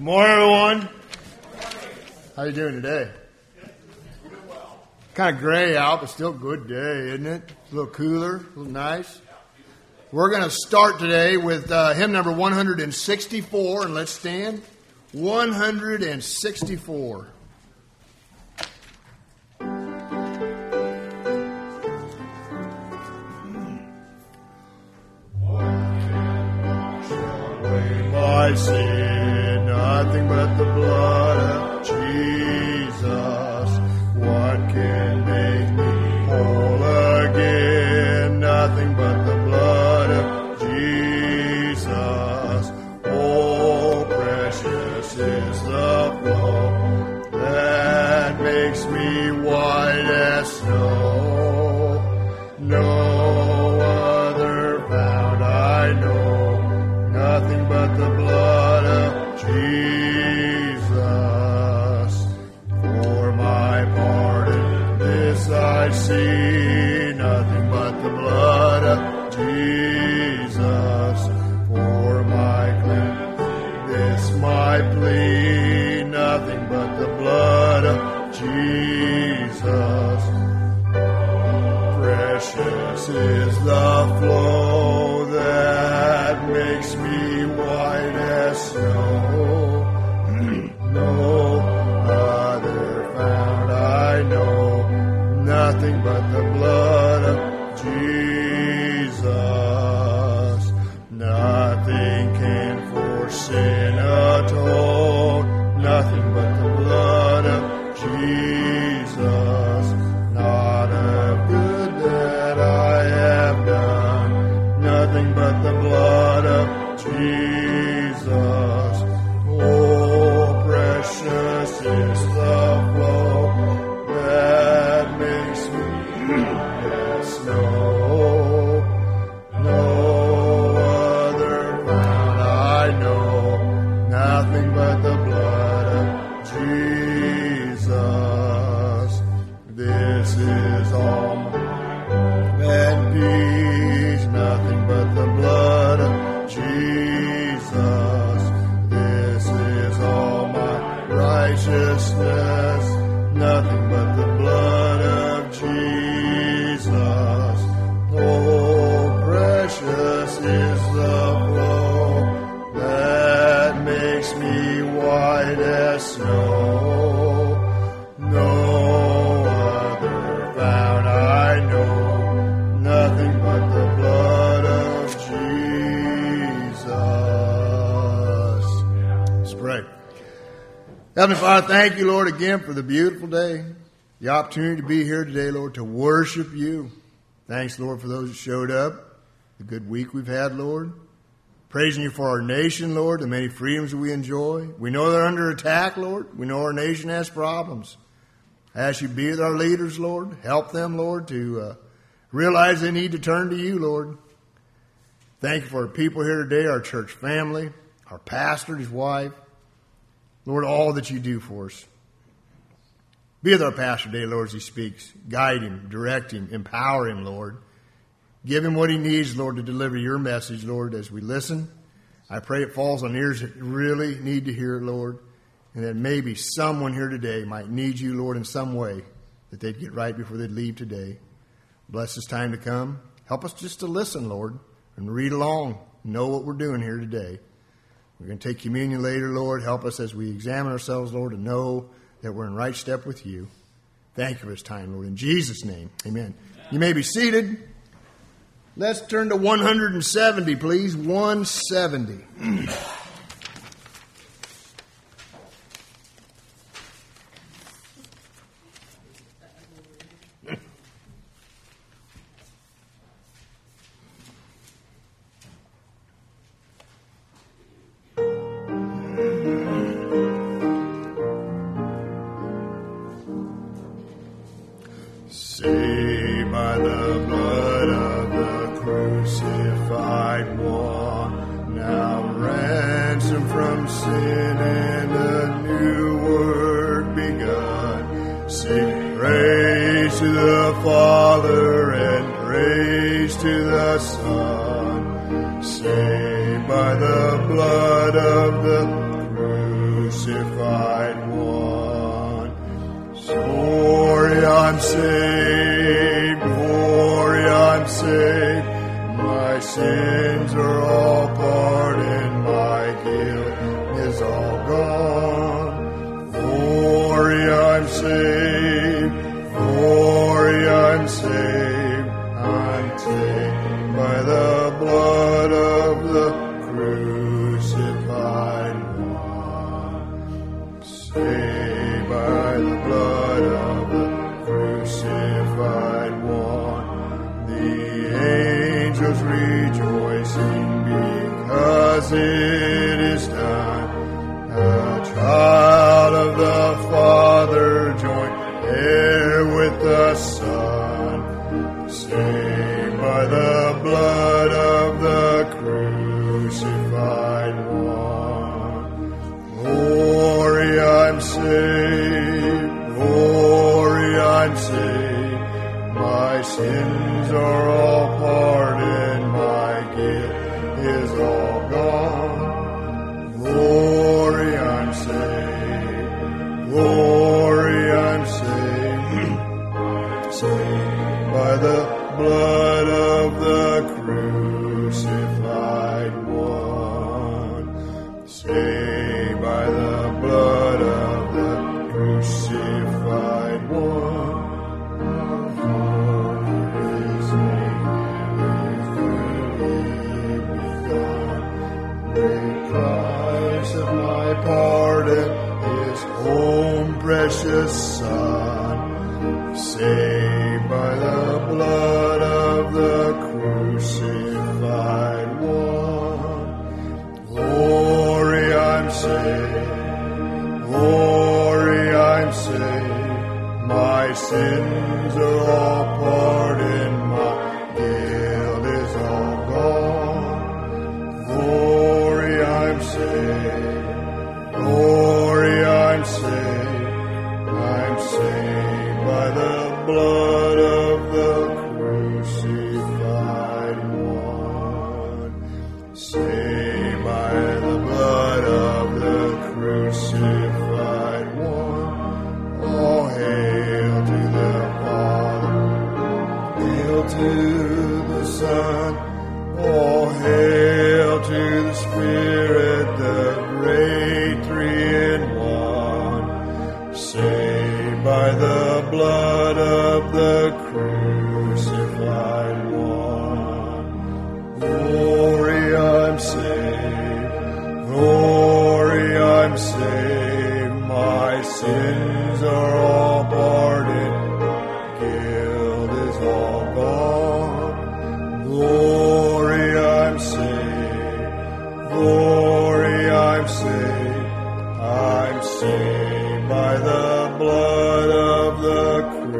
Morning, everyone. How you doing today? Kind of gray out, but still a good day, isn't it? A little cooler, a little nice. We're going to start today with hymn number 164, and let's stand. 164. My sin, nothing but the blood of Jesus. What can make me whole again? Nothing but the blood of Jesus. Oh, precious is the flow that makes me white as snow. No other found I know. Nothing but the blood of Jesus. For my pardon, this I see. Nothing but the blood of Jesus. For my cleansing, this my plea. Nothing but the blood of Jesus. Precious is the flow that makes me white as snow. No other found I know. Nothing but the blood of Jesus. Nothing can for sin atone. Nothing but the blood of Jesus. Not a good that I have done. Nothing but the blood of Jesus. Oh, precious is the flow that makes me as snow. No other found I know. Nothing but the blood of Jesus. This is all mine and peace. Nothing but the blood of Jesus. This is all my righteousness. Nothing but the blood of Jesus. Oh, precious is the flow that makes me white as snow. No other found I know. Nothing but the blood of Jesus. Let's pray. Heavenly Father, thank you, Lord, again for the beautiful day, the opportunity to be here today, Lord, to worship you. Thanks, Lord, for those that showed up, the good week we've had, Lord. Praising you for our nation, Lord, the many freedoms that we enjoy. We know they're under attack, Lord. We know our nation has problems. I ask you to be with our leaders, Lord. Help them, Lord, to realize they need to turn to you, Lord. Thank you for our people here today, our church family, our pastor, his wife. Lord, all that you do for us. Be with our pastor today, Lord, as he speaks. Guide him, direct him, empower him, Lord. Give him what he needs, Lord, to deliver your message, Lord, as we listen. I pray it falls on ears that really need to hear it, Lord, and that maybe someone here today might need you, Lord, in some way, that they'd get right before they'd leave today. Bless this time to come. Help us just to listen, Lord, and read along, know what we're doing here today. We're going to take communion later, Lord. Help us as we examine ourselves, Lord, to know that we're in right step with you. Thank you for this time, Lord. In Jesus' name, amen. You may be seated. Let's turn to 170, please. 170. Saved by the blood of the crucified one, now ransomed from sin and a new work begun. Sing praise to the Father and praise to the Son, saved by the blood of the crucified I'm saved. Glory, I'm saved. My sins are all pardoned. My guilt is all gone. Glory, I'm saved. Glory, I'm saved. I'm taken by the blood of the crucified one. Saved by the blood of the crucified one. The angels rejoicing because it is done. A child of the Father joined heir with the Son. Saved by the blood of the crucified one. Glory, I'm saved. Glory, I'm saved. My sins are all pardoned. My guilt is all gone. Glory, I'm saved. Glory, I'm saved. Saved by the blood of the crucified one. Saved by the blood of the crucified one. His name is truly begun. Great price of my pardon, His own precious Son. Saved by the blood of the crucified one. Glory, I'm saved. Glory, I'm saved. My sins are all pardoned. My guilt is all gone. Glory, I'm saved. Glory, I'm saved. I'm saved by the blood of the crucified one. Saved by the blood of the crucified one. All hail to the Father, hail to the Son, all hail to the Spirit, the great three in one. Saved by the blood of the crucified one. Glory, I'm saved. Glory, I'm saved. My sins are all pardoned. Guilt is all gone. Glory, I'm saved. Glory, I'm saved. I'm saved by the blood of the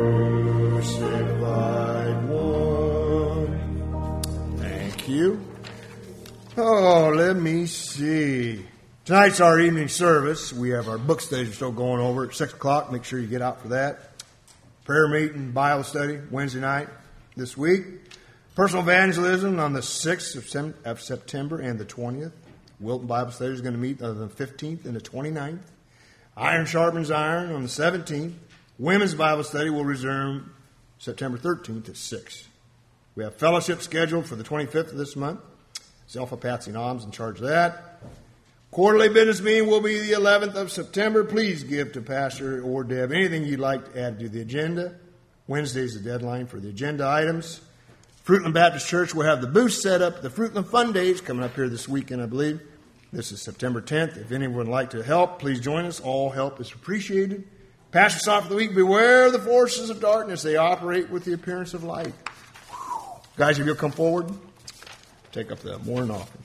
crucified one. Thank you. Oh, let me see. Tonight's our evening service. We have our book study still going over at 6 o'clock. Make sure you get out for that. Prayer meeting, Bible study, Wednesday night this week. Personal evangelism on the 6th of September and the 20th. Wilton Bible study is going to meet on the 15th and the 29th. Iron sharpens iron on the 17th. Women's Bible study will resume September 13th at 6. We have fellowship scheduled for the 25th of this month. Zelpha Patsy Noms in charge of that. Quarterly business meeting will be the 11th of September. Please give to Pastor or Deb anything you'd like to add to the agenda. Wednesday is the deadline for the agenda items. Fruitland Baptist Church will have the booth set up. The Fruitland Fun Days coming up here this weekend, I believe. This is September 10th. If anyone would like to help, please join us. All help is appreciated. Pastor Sought for the week, beware the forces of darkness. They operate with the appearance of light. Guys, if you'll come forward, take up the morning offering.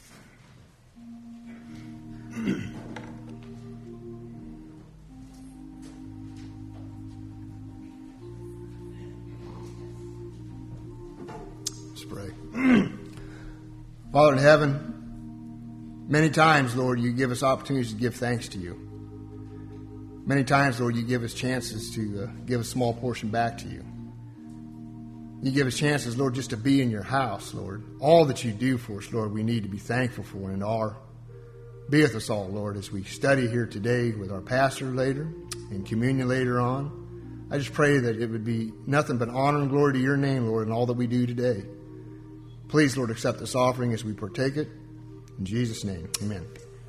Let's pray. Father in heaven, many times, Lord, you give us opportunities to give thanks to you. Many times, Lord, you give us chances to give a small portion back to you. You give us chances, Lord, just to be in your house, Lord. All that you do for us, Lord, we need to be thankful for and are. Be with us all, Lord, as we study here today with our pastor later and communion later on. I just pray that it would be nothing but honor and glory to your name, Lord, in all that we do today. Please, Lord, accept this offering as we partake it. In Jesus' name, amen.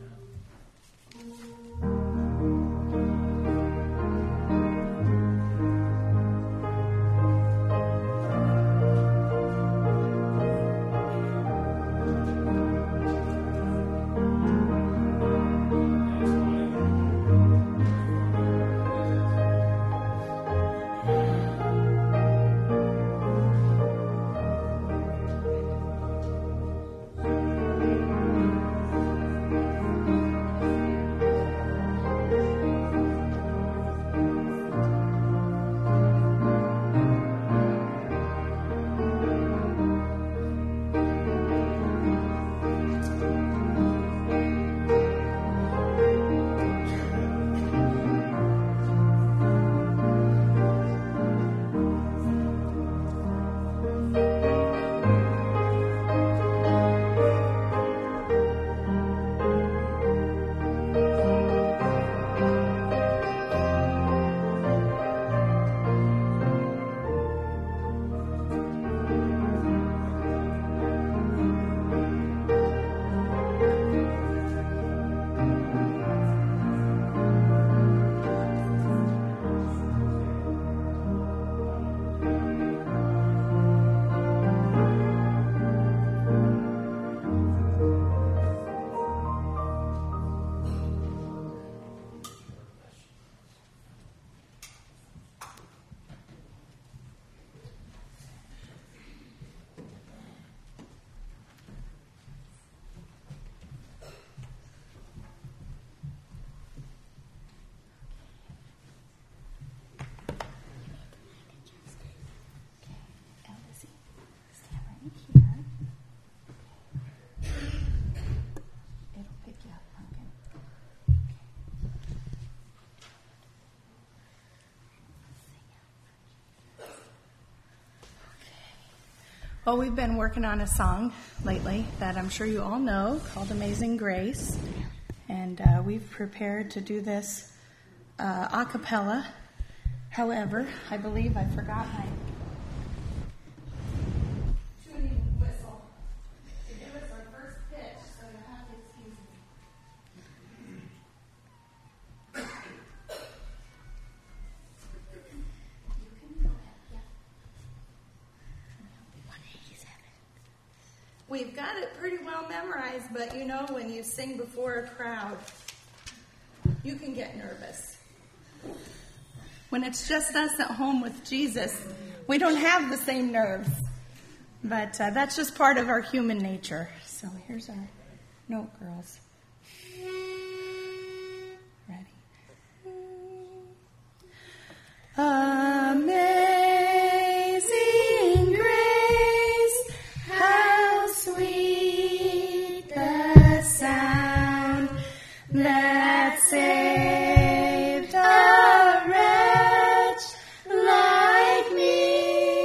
Well, we've been working on a song lately that I'm sure you all know called Amazing Grace. And we've prepared to do this a cappella. However, I believe I forgot my tuning whistle to give us our first pitch, so you'll have to excuse me. We've got it pretty well memorized, but you know, when you sing before a crowd, you can get nervous. When it's just us at home with Jesus, we don't have the same nerves. But that's just part of our human nature. So here's our note, girls. Ready? Amazing grace, how sweet the sound that saved a wretch like me.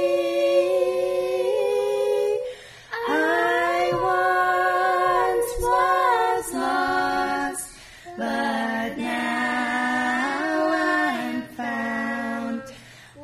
I once was lost, but now I'm found.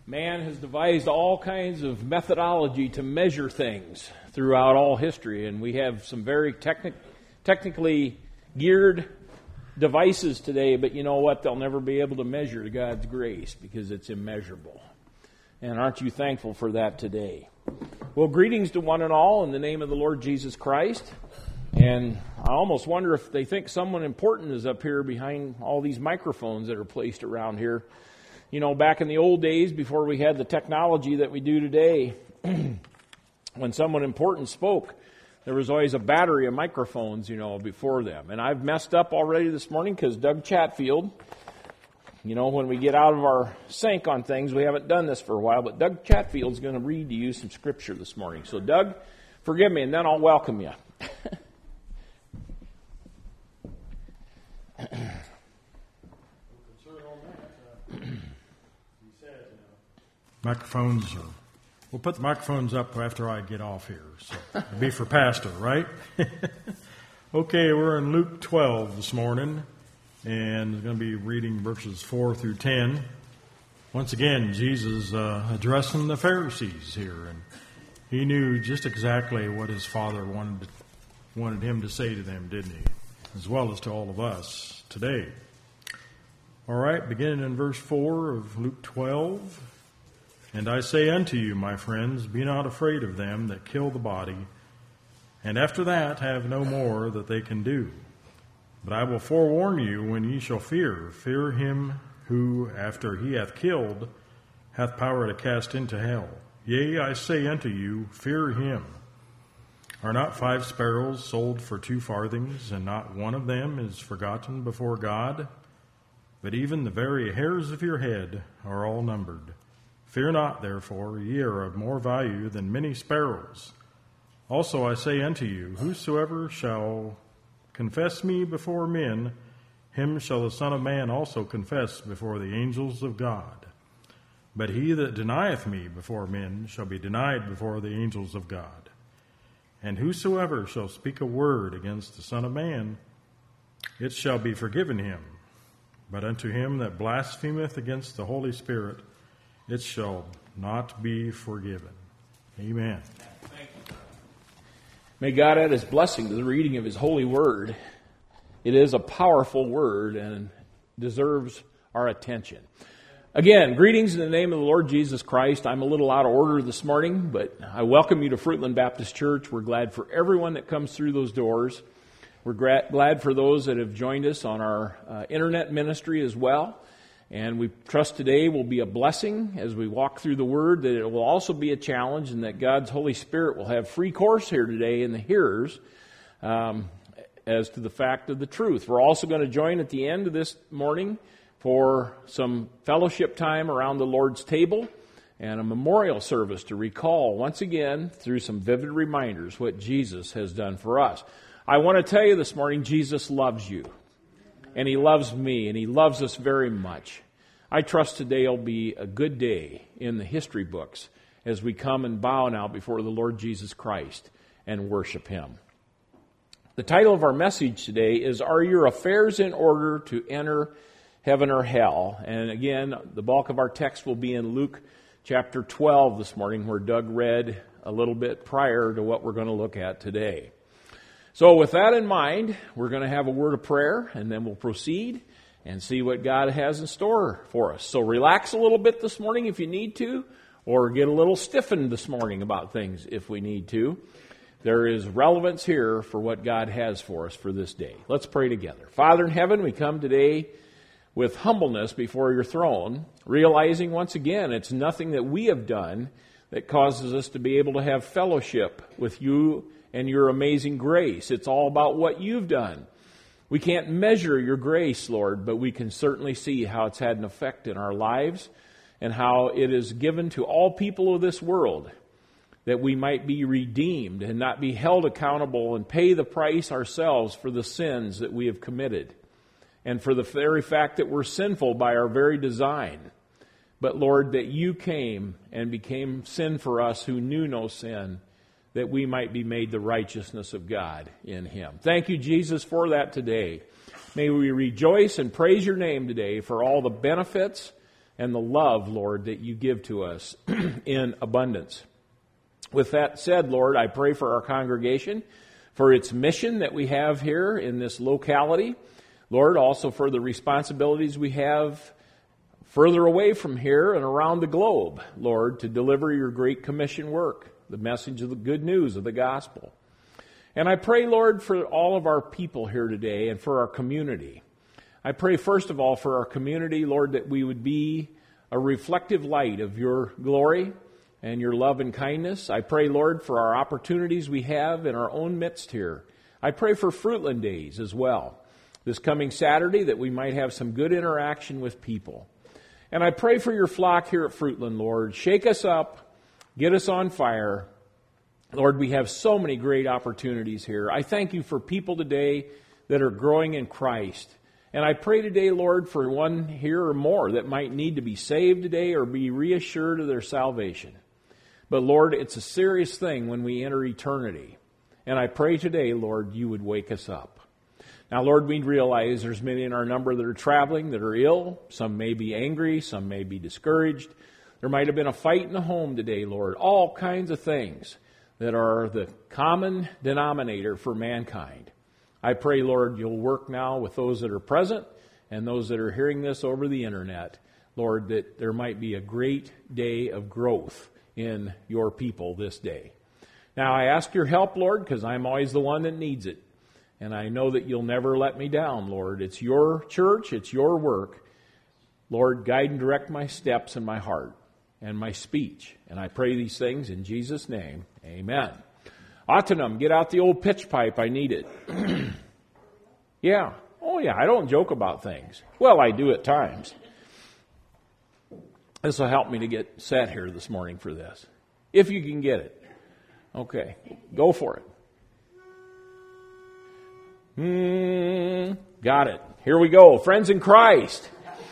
Man has devised all kinds of methodology to measure things throughout all history, and we have some very technically geared devices today, but you know what? They'll never be able to measure God's grace because it's immeasurable. And aren't you thankful for that today? Well, greetings to one and all in the name of the Lord Jesus Christ. And I almost wonder if they think someone important is up here behind all these microphones that are placed around here. You know, back in the old days, before we had the technology that we do today, when someone important spoke, there was always a battery of microphones, before them. And I've messed up already this morning because Doug Chatfield, when we get out of our sync on things, we haven't done this for a while, but Doug Chatfield's going to read to you some scripture this morning. So, Doug, forgive me, and then I'll welcome you. Microphones, we'll put the microphones up after I get off here. So it'll be for Pastor, right? Okay, we're in Luke 12 this morning, and we're going to be reading verses 4 through 10. Once again, Jesus addressing the Pharisees here, and he knew just exactly what his Father wanted him to say to them, didn't he? As well as to all of us today. All right, beginning in verse 4 of Luke 12. And I say unto you, my friends, be not afraid of them that kill the body, and after that have no more that they can do. But I will forewarn you, when ye shall fear him who, after he hath killed, hath power to cast into hell. Yea, I say unto you, fear him. Are not 5 sparrows sold for 2 farthings, and not one of them is forgotten before God? But even the very hairs of your head are all numbered. Fear not, therefore, ye are of more value than many sparrows. Also I say unto you, whosoever shall confess me before men, him shall the Son of Man also confess before the angels of God. But he that denieth me before men shall be denied before the angels of God. And whosoever shall speak a word against the Son of Man, it shall be forgiven him. But unto him that blasphemeth against the Holy Spirit, it shall not be forgiven. Amen. Thank you. May God add his blessing to the reading of his holy word. It is a powerful word and deserves our attention. Again, greetings in the name of the Lord Jesus Christ. I'm a little out of order this morning, but I welcome you to Fruitland Baptist Church. We're glad for everyone that comes through those doors. We're glad for those that have joined us on our internet ministry as well. And we trust today will be a blessing as we walk through the Word, that it will also be a challenge, and that God's Holy Spirit will have free course here today in the hearers as to the fact of the truth. We're also going to join at the end of this morning for some fellowship time around the Lord's table and a memorial service to recall once again through some vivid reminders what Jesus has done for us. I want to tell you this morning, Jesus loves you. And he loves me, and he loves us very much. I trust today will be a good day in the history books as we come and bow now before the Lord Jesus Christ and worship him. The title of our message today is, Are Your Affairs in Order to Enter Heaven or Hell? And again, the bulk of our text will be in Luke chapter 12 this morning, where Doug read a little bit prior to what we're going to look at today. So with that in mind, we're going to have a word of prayer, and then we'll proceed and see what God has in store for us. So relax a little bit this morning if you need to, or get a little stiffened this morning about things if we need to. There is relevance here for what God has for us for this day. Let's pray together. Father in heaven, we come today with humbleness before your throne, realizing once again it's nothing that we have done that causes us to be able to have fellowship with you and your amazing grace. It's all about what you've done. We can't measure your grace, Lord, but we can certainly see how it's had an effect in our lives and how it is given to all people of this world, that we might be redeemed and not be held accountable and pay the price ourselves for the sins that we have committed and for the very fact that we're sinful by our very design. But Lord, that you came and became sin for us who knew no sin, that we might be made the righteousness of God in him. Thank you, Jesus, for that today. May we rejoice and praise your name today for all the benefits and the love, Lord, that you give to us in abundance. With that said, Lord, I pray for our congregation, for its mission that we have here in this locality. Lord, also for the responsibilities we have further away from here and around the globe, Lord, to deliver your Great Commission work, the message of the good news of the gospel. And I pray, Lord, for all of our people here today and for our community. I pray, first of all, for our community, Lord, that we would be a reflective light of your glory and your love and kindness. I pray, Lord, for our opportunities we have in our own midst here. I pray for Fruitland Days as well, this coming Saturday, that we might have some good interaction with people. And I pray for your flock here at Fruitland, Lord. Shake us up, get us on fire. Lord, we have so many great opportunities here. I thank you for people today that are growing in Christ. And I pray today, Lord, for one here or more that might need to be saved today or be reassured of their salvation. But Lord, it's a serious thing when we enter eternity. And I pray today, Lord, you would wake us up. Now, Lord, we realize there's many in our number that are traveling, that are ill. Some may be angry, some may be discouraged. There might have been a fight in the home today, Lord. All kinds of things that are the common denominator for mankind. I pray, Lord, you'll work now with those that are present and those that are hearing this over the internet. Lord, that there might be a great day of growth in your people this day. Now, I ask your help, Lord, because I'm always the one that needs it. And I know that you'll never let me down, Lord. It's your church, it's your work. Lord, guide and direct my steps and my heart and my speech. And I pray these things in Jesus' name. Amen. Autumn, get out the old pitch pipe. I need it. Yeah. Oh, yeah. I don't joke about things. Well, I do at times. This will help me to get set here this morning for this. If you can get it. Okay. Go for it. Got it. Here we go. Friends in Christ.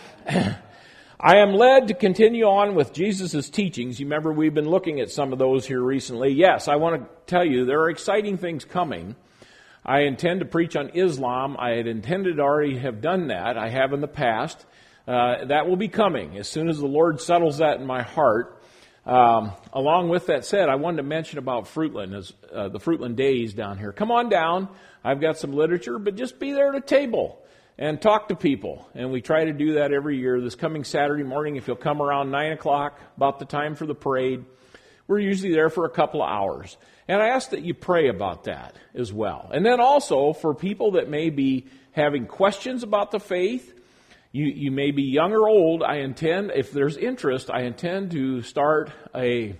I am led to continue on with Jesus' teachings. You remember we've been looking at some of those here recently. Yes, I want to tell you there are exciting things coming. I intend to preach on Islam. I had intended to already have done that. I have in the past. That will be coming as soon as the Lord settles that in my heart. Along with that said, I wanted to mention about Fruitland, the Fruitland Days down here. Come on down. I've got some literature, but just be there at a table and talk to people. And we try to do that every year. This coming Saturday morning, if you'll come around 9 o'clock, about the time for the parade, we're usually there for a couple of hours. And I ask that you pray about that as well. And then also for people that may be having questions about the faith, you may be young or old, I intend, if there's interest, I intend to start and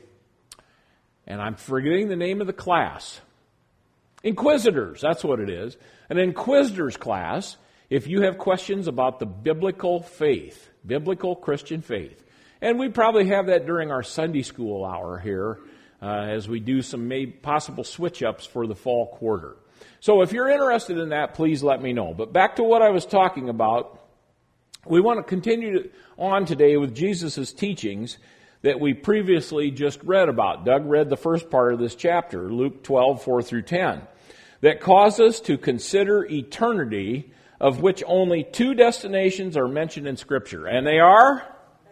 I'm forgetting the name of the class. Inquisitors, that's what it is. An Inquisitors class, if you have questions about the biblical faith, biblical Christian faith. And we probably have that during our Sunday school hour here as we do some possible switch-ups for the fall quarter. So if you're interested in that, please let me know. But back to what I was talking about. We want to continue on today with Jesus' teachings that we previously just read about. Doug read the first part of this chapter, Luke 12, 4 through 10, that cause us to consider eternity, of which only two destinations are mentioned in Scripture. And they are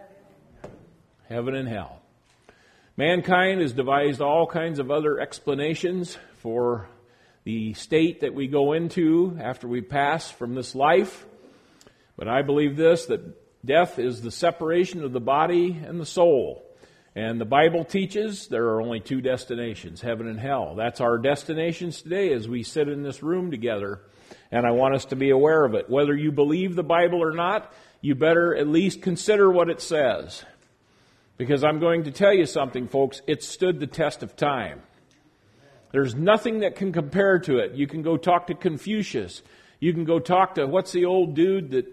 heaven and hell. Mankind has devised all kinds of other explanations for the state that we go into after we pass from this life. But I believe this, that death is the separation of the body and the soul. And the Bible teaches there are only two destinations, heaven and hell. That's our destinations today as we sit in this room together. And I want us to be aware of it. Whether you believe the Bible or not, you better at least consider what it says. Because I'm going to tell you something, folks, it stood the test of time. There's nothing that can compare to it. You can go talk to Confucius. You can go talk to, what's the old dude that,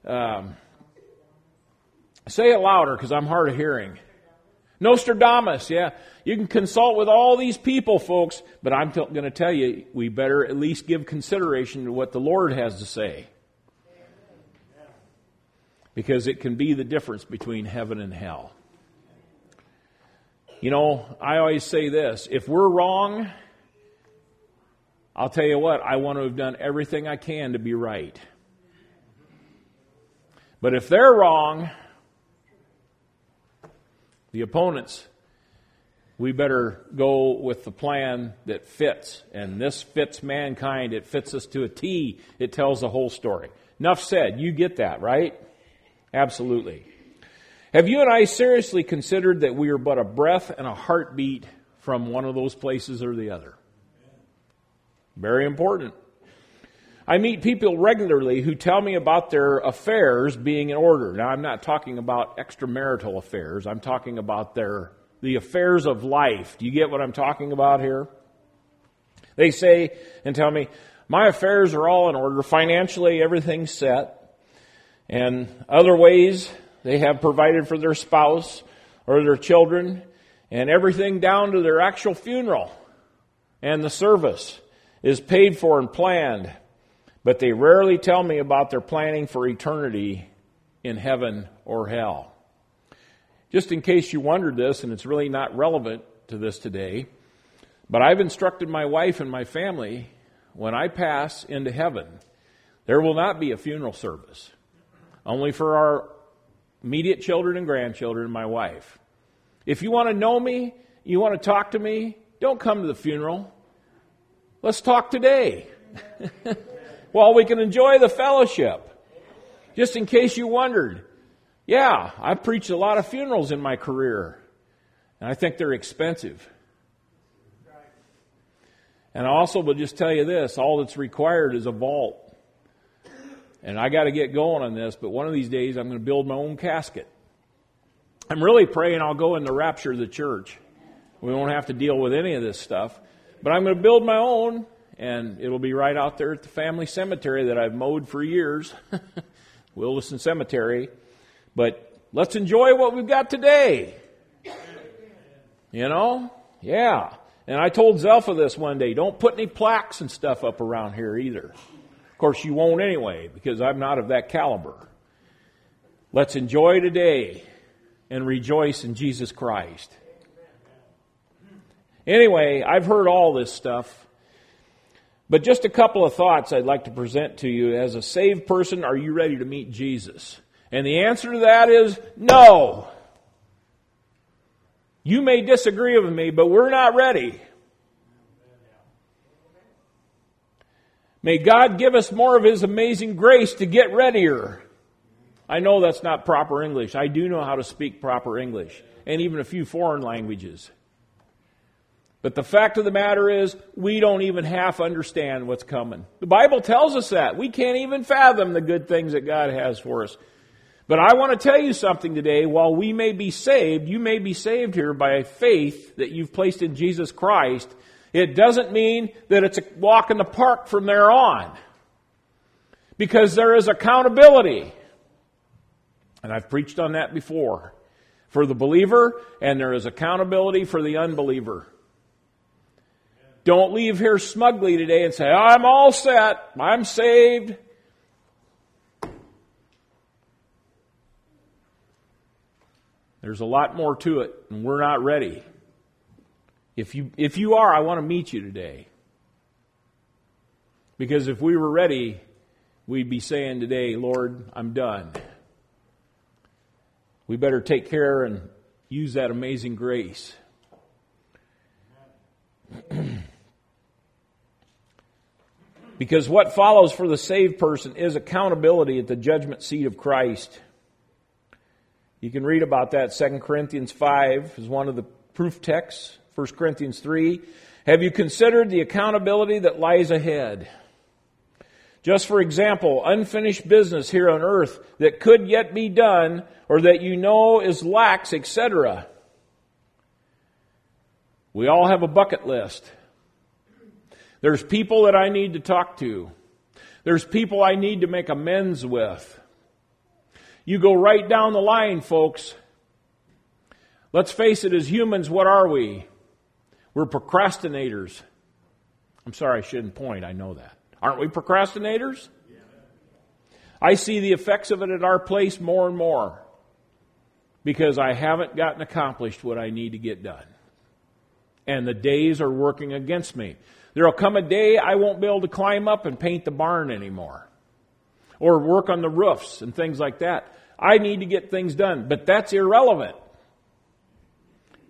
say it louder because I'm hard of hearing. Nostradamus, yeah. You can consult with all these people, folks, but I'm going to tell you, we better at least give consideration to what the Lord has to say. Because it can be the difference between heaven and hell. You know, I always say this, if we're wrong, I'll tell you what, I want to have done everything I can to be right. But if they're wrong, The opponents, we better go with the plan that fits. And this fits mankind. It fits us to a T. It tells the whole story. Enough said. You get that, right? Absolutely. Have you and I seriously considered that we are but a breath and a heartbeat from one of those places or the other? Very important. I meet people regularly who tell me about their affairs being in order. Now, I'm not talking about extramarital affairs. I'm talking about the affairs of life. Do you get what I'm talking about here? They say and tell me, my affairs are all in order. Financially, everything's set. And other ways, they have provided for their spouse or their children and everything down to their actual funeral. And the service is paid for and planned. But they rarely tell me about their planning for eternity in heaven or hell. Just in case you wondered this, and it's really not relevant to this today, but I've instructed my wife and my family, when I pass into heaven, there will not be a funeral service. Only for our immediate children and grandchildren and my wife. If you want to know me, you want to talk to me, don't come to the funeral. Let's talk today. While we can enjoy the fellowship. Just in case you wondered. Yeah, I've preached a lot of funerals in my career. And I think they're expensive. And I also will just tell you this. All that's required is a vault. And I got to get going on this. But one of these days I'm going to build my own casket. I'm really praying I'll go in the rapture of the church. We won't have to deal with any of this stuff. But I'm going to build my own. And it'll be right out there at the family cemetery that I've mowed for years. Williston Cemetery. But let's enjoy what we've got today. You know? Yeah. And I told Zelpha this one day. Don't put any plaques and stuff up around here either. Of course, you won't anyway, because I'm not of that caliber. Let's enjoy today and rejoice in Jesus Christ. Anyway, I've heard all this stuff. But just a couple of thoughts I'd like to present to you. As a saved person, are you ready to meet Jesus? And the answer to that is no. You may disagree with me, but we're not ready. May God give us more of His amazing grace to get readier. I know that's not proper English. I do know how to speak proper English, and even a few foreign languages. But the fact of the matter is, we don't even half understand what's coming. The Bible tells us that. We can't even fathom the good things that God has for us. But I want to tell you something today. While we may be saved, you may be saved here by faith that you've placed in Jesus Christ. It doesn't mean that it's a walk in the park from there on. Because there is accountability. And I've preached on that before. For the believer, and there is accountability for the unbeliever. Don't leave here smugly today and say, I'm all set, I'm saved. There's a lot more to it, and we're not ready. If you are, I want to meet you today. Because if we were ready, we'd be saying today, Lord, I'm done. We better take care and use that amazing grace. Because what follows for the saved person is accountability at the judgment seat of Christ. You can read about that. 2 Corinthians 5 is one of the proof texts. 1 Corinthians 3. Have you considered the accountability that lies ahead? Just for example, unfinished business here on earth that could yet be done or that you know is lax, etc. We all have a bucket list. There's people that I need to talk to. There's people I need to make amends with. You go right down the line, folks. Let's face it, as humans, what are we? We're procrastinators. I'm sorry, I shouldn't point. I know that. Aren't we procrastinators? I see the effects of it at our place more and more because I haven't gotten accomplished what I need to get done. And the days are working against me. There'll come a day I won't be able to climb up and paint the barn anymore. Or work on the roofs and things like that. I need to get things done. But that's irrelevant.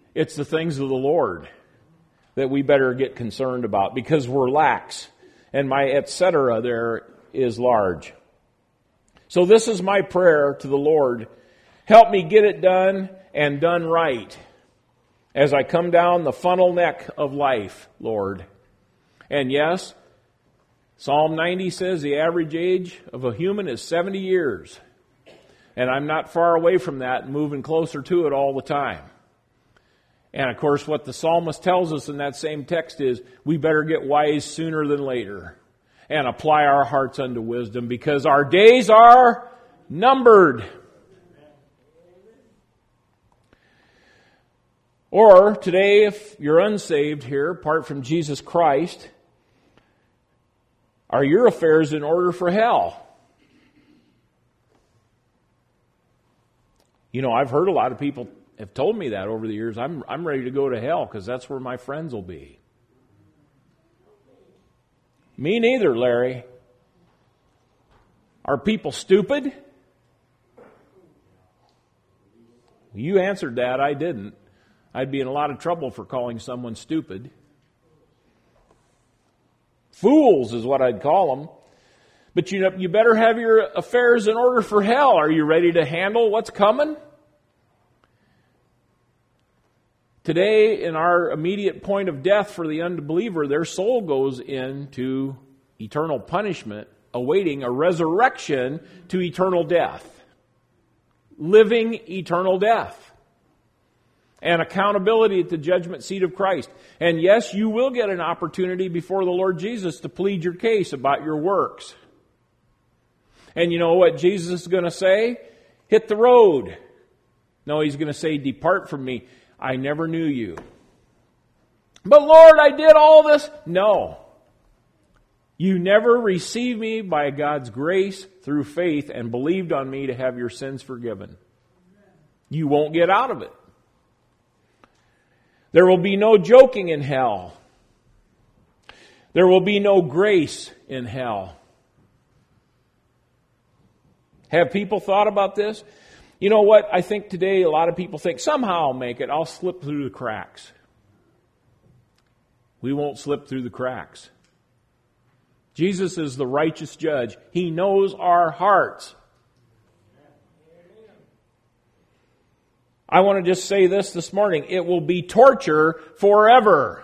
It's the things of the Lord that we better get concerned about because we're lax. And my etc. there is large. So this is my prayer to the Lord. Help me get it done and done right as I come down the funnel neck of life, Lord. And yes, Psalm 90 says the average age of a human is 70 years. And I'm not far away from that and moving closer to it all the time. And of course, what the psalmist tells us in that same text is we better get wise sooner than later and apply our hearts unto wisdom because our days are numbered. Or today, if you're unsaved here, apart from Jesus Christ, are your affairs in order for hell? You know, I've heard a lot of people have told me that over the years. I'm ready to go to hell because that's where my friends will be. Me neither, Larry. Are people stupid? You answered that. I didn't. I'd be in a lot of trouble for calling someone stupid. Fools is what I'd call them. But you better have your affairs in order for hell. Are you ready to handle what's coming? Today, in our immediate point of death for the unbeliever, their soul goes into eternal punishment, awaiting a resurrection to eternal death. Living eternal death. And accountability at the judgment seat of Christ. And yes, you will get an opportunity before the Lord Jesus to plead your case about your works. And you know what Jesus is going to say? Hit the road. No, he's going to say, depart from me. I never knew you. But Lord, I did all this. No. You never received me by God's grace through faith and believed on me to have your sins forgiven. You won't get out of it. There will be no joking in hell. There will be no grace in hell. Have people thought about this? You know what? I think today a lot of people think, somehow I'll make it. I'll slip through the cracks. We won't slip through the cracks. Jesus is the righteous judge. He knows our hearts. I want to just say this morning. It will be torture forever.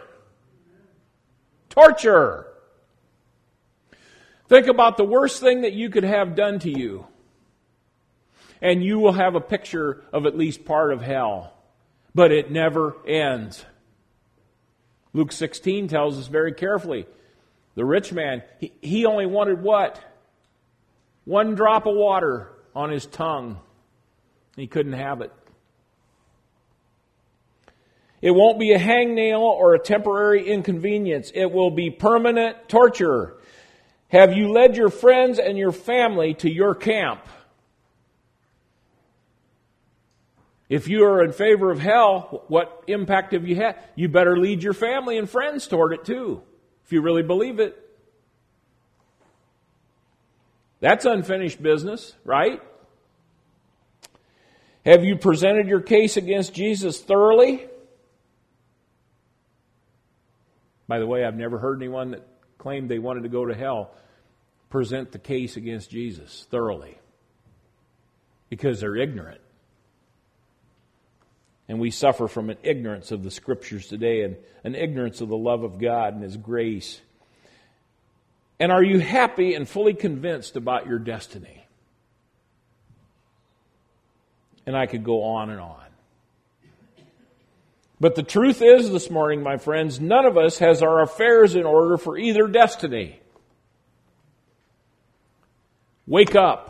Torture. Think about the worst thing that you could have done to you. And you will have a picture of at least part of hell. But it never ends. Luke 16 tells us very carefully. The rich man, he only wanted what? One drop of water on his tongue. He couldn't have it. It won't be a hangnail or a temporary inconvenience. It will be permanent torture. Have you led your friends and your family to your camp? If you are in favor of hell, what impact have you had? You better lead your family and friends toward it too, if you really believe it. That's unfinished business, right? Have you presented your case against Jesus thoroughly? By the way, I've never heard anyone that claimed they wanted to go to hell present the case against Jesus thoroughly. Because they're ignorant. And we suffer from an ignorance of the Scriptures today and an ignorance of the love of God and His grace. And are you happy and fully convinced about your destiny? And I could go on and on. But the truth is this morning, my friends, none of us has our affairs in order for either destiny. Wake up.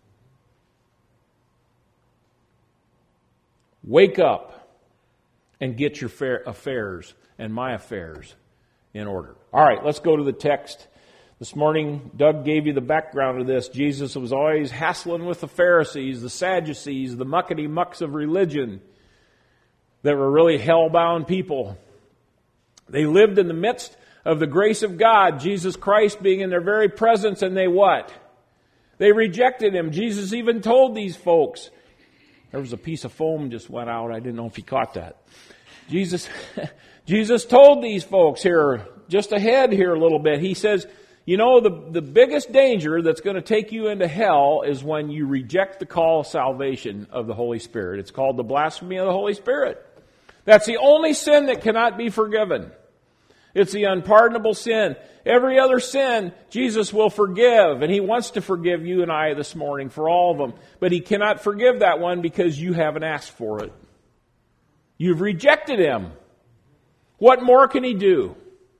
Wake up and get your affairs and my affairs in order. All right, let's go to the text. This morning, Doug gave you the background of this. Jesus was always hassling with the Pharisees, the Sadducees, the muckety-mucks of religion that were really hell-bound people. They lived in the midst of the grace of God, Jesus Christ being in their very presence, and they what? They rejected Him. Jesus even told these folks, There was a piece of foam just went out. I didn't know if you caught that. Jesus told these folks here, just ahead here a little bit, he says, you know, the biggest danger that's going to take you into hell is when you reject the call of salvation of the Holy Spirit. It's called the blasphemy of the Holy Spirit. That's the only sin that cannot be forgiven. It's the unpardonable sin. Every other sin, Jesus will forgive, and He wants to forgive you and I this morning for all of them. But He cannot forgive that one because you haven't asked for it. You've rejected Him. What more can He do?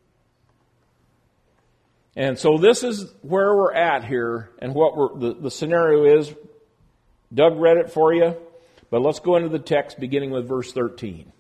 And so this is where we're at here, and what the scenario is. Doug read it for you, but let's go into the text beginning with verse 13.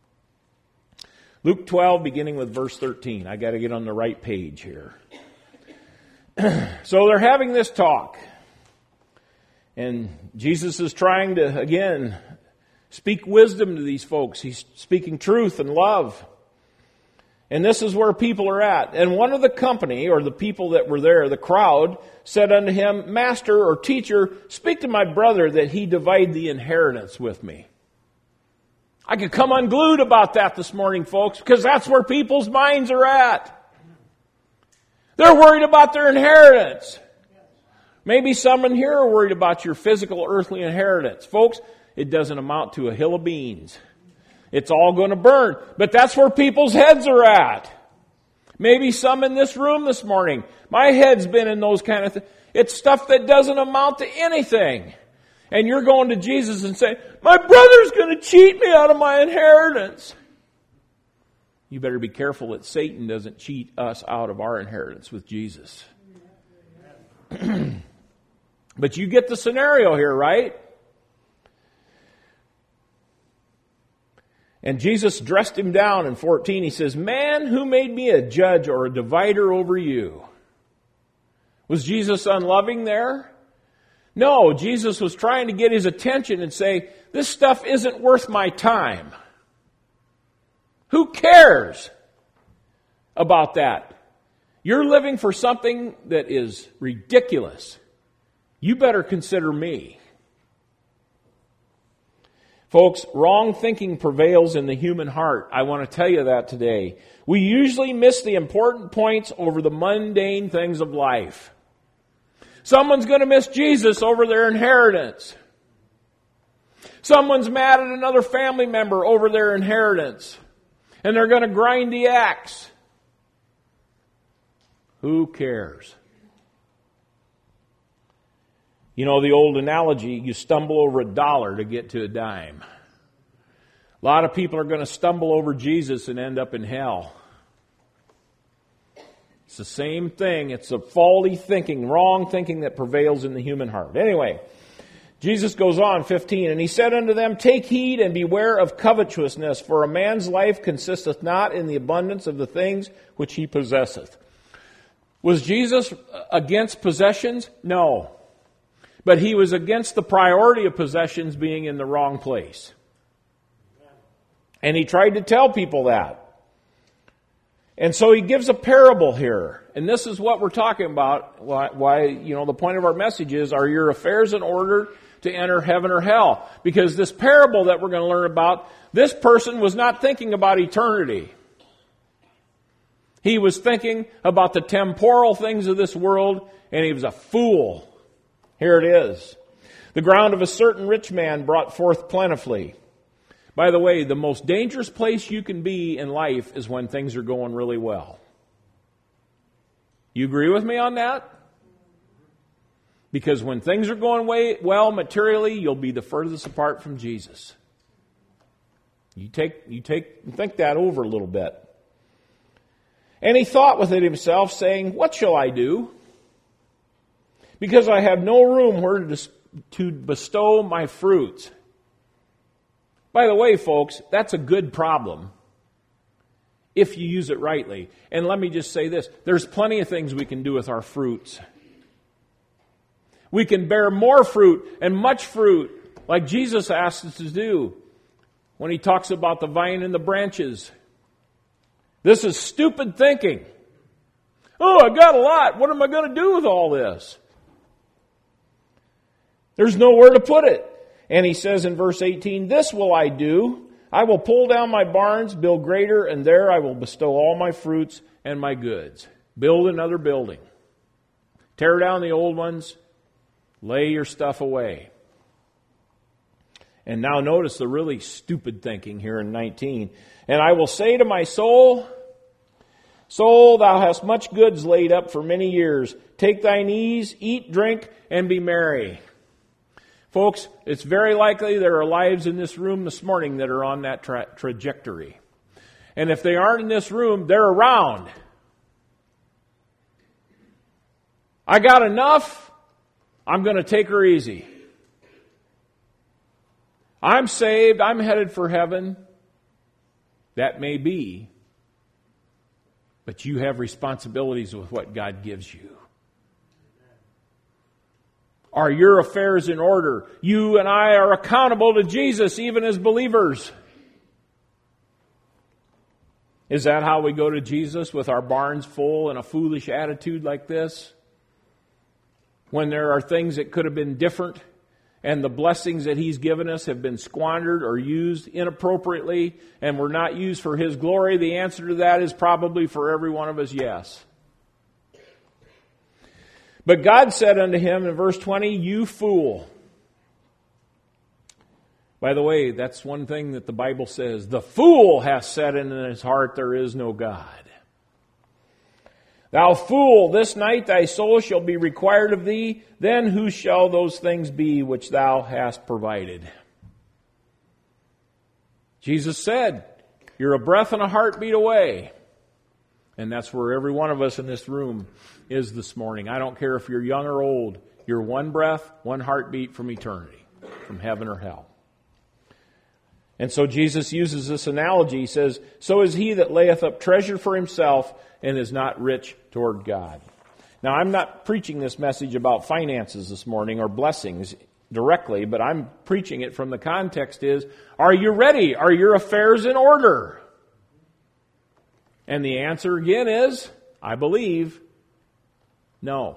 Luke 12, beginning with verse 13. I got to get on the right page here. So they're having this talk, and Jesus is trying to, again, speak wisdom to these folks. He's speaking truth and love. And this is where people are at. And one of the company, or the people that were there, the crowd, said unto him, Master or teacher, speak to my brother that he divide the inheritance with me. I could come unglued about that this morning, folks, because that's where people's minds are at. They're worried about their inheritance. Maybe some in here are worried about your physical earthly inheritance. Folks, it doesn't amount to a hill of beans. It's all going to burn. But that's where people's heads are at. Maybe some in this room this morning. My head's been in those kind of things. It's stuff that doesn't amount to anything. And you're going to Jesus and saying, my brother's going to cheat me out of my inheritance. You better be careful that Satan doesn't cheat us out of our inheritance with Jesus. But you get the scenario here, right? And Jesus dressed him down in 14. He says, man, who made me a judge or a divider over you? Was Jesus unloving there? No, Jesus was trying to get his attention and say, this stuff isn't worth my time. Who cares about that? You're living for something that is ridiculous. You better consider me. Folks, wrong thinking prevails in the human heart. I want to tell you that today. We usually miss the important points over the mundane things of life. Someone's going to miss Jesus over their inheritance. Someone's mad at another family member over their inheritance. And they're going to grind the axe. Who cares? You know the old analogy, you stumble over a dollar to get to a dime. A lot of people are going to stumble over Jesus and end up in hell. It's the same thing. It's a faulty thinking, wrong thinking that prevails in the human heart. Anyway, Jesus goes on, 15, and he said unto them, take heed and beware of covetousness, for a man's life consisteth not in the abundance of the things which he possesseth. Was Jesus against possessions? No. But he was against the priority of possessions being in the wrong place. And he tried to tell people that. And so he gives a parable here. And this is what we're talking about. Why, the point of our message is, are your affairs in order to enter heaven or hell? Because this parable that we're going to learn about, this person was not thinking about eternity. He was thinking about the temporal things of this world, and he was a fool. Here it is. The ground of a certain rich man brought forth plentifully. By the way, the most dangerous place you can be in life is when things are going really well. You agree with me on that? Because when things are going well materially, you'll be the furthest apart from Jesus. You think that over a little bit. And he thought within himself, saying, what shall I do? Because I have no room where to bestow my fruits. By the way, folks, that's a good problem if you use it rightly. And let me just say this. There's plenty of things we can do with our fruits. We can bear more fruit and much fruit like Jesus asked us to do when he talks about the vine and the branches. This is stupid thinking. Oh, I got a lot. What am I going to do with all this? There's nowhere to put it. And he says in verse 18, "This will I do. I will pull down my barns, build greater, and there I will bestow all my fruits and my goods." Build another building. Tear down the old ones. Lay your stuff away. And now notice the really stupid thinking here in 19. "And I will say to my soul, Soul, thou hast much goods laid up for many years. Take thine ease, eat, drink, and be merry." Folks, it's very likely there are lives in this room this morning that are on that trajectory. And if they aren't in this room, they're around. I got enough. I'm going to take her easy. I'm saved. I'm headed for heaven. That may be. But you have responsibilities with what God gives you. Are your affairs in order? You and I are accountable to Jesus even as believers. Is that how we go to Jesus, with our barns full and a foolish attitude like this? When there are things that could have been different and the blessings that He's given us have been squandered or used inappropriately and were not used for His glory, the answer to that is probably for every one of us, yes. But God said unto him in verse 20, "You fool." By the way, that's one thing that the Bible says. The fool hath said in his heart, "There is no God." "Thou fool, this night thy soul shall be required of thee. Then whose shall those things be which thou hast provided?" Jesus said, "You're a breath and a heartbeat away." And that's where every one of us in this room is this morning. I don't care if you're young or old. You're one breath, one heartbeat from eternity, from heaven or hell. And so Jesus uses this analogy. He says, "So is he that layeth up treasure for himself and is not rich toward God." Now, I'm not preaching this message about finances this morning or blessings directly, but I'm preaching it from the context is, are you ready? Are your affairs in order? And the answer again is, I believe, no.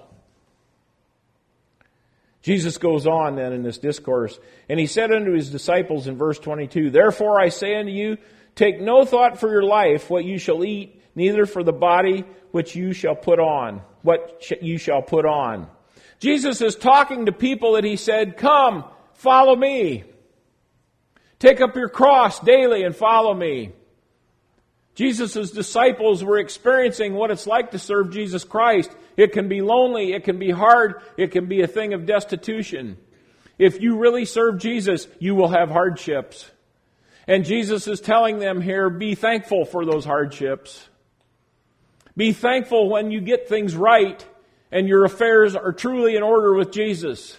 Jesus goes on then in this discourse, and he said unto his disciples in verse 22, "Therefore I say unto you, take no thought for your life, what you shall eat, neither for the body which you shall put on, you shall put on." Jesus is talking to people that he said, "Come, follow me. Take up your cross daily and follow me." Jesus' disciples were experiencing what it's like to serve Jesus Christ. It can be lonely, it can be hard, it can be a thing of destitution. If you really serve Jesus, you will have hardships. And Jesus is telling them here, be thankful for those hardships. Be thankful when you get things right and your affairs are truly in order with Jesus.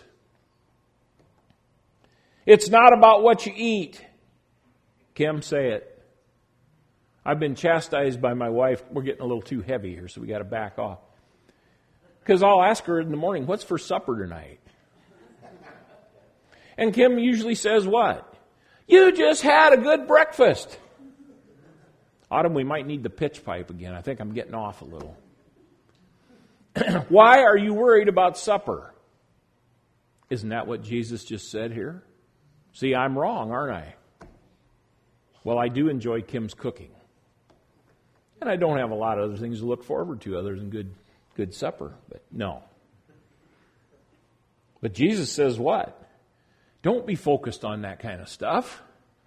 It's not about what you eat. Kim, say it. I've been chastised by my wife. We're getting a little too heavy here, so we got to back off. Because I'll ask her in the morning, "What's for supper tonight?" And Kim usually says what? "You just had a good breakfast." Autumn, we might need the pitch pipe again. I think I'm getting off a little. Why are you worried about supper? Isn't that what Jesus just said here? See, I'm wrong, aren't I? Well, I do enjoy Kim's cooking. And I don't have a lot of other things to look forward to other than good supper. But no. But Jesus says what? Don't be focused on that kind of stuff.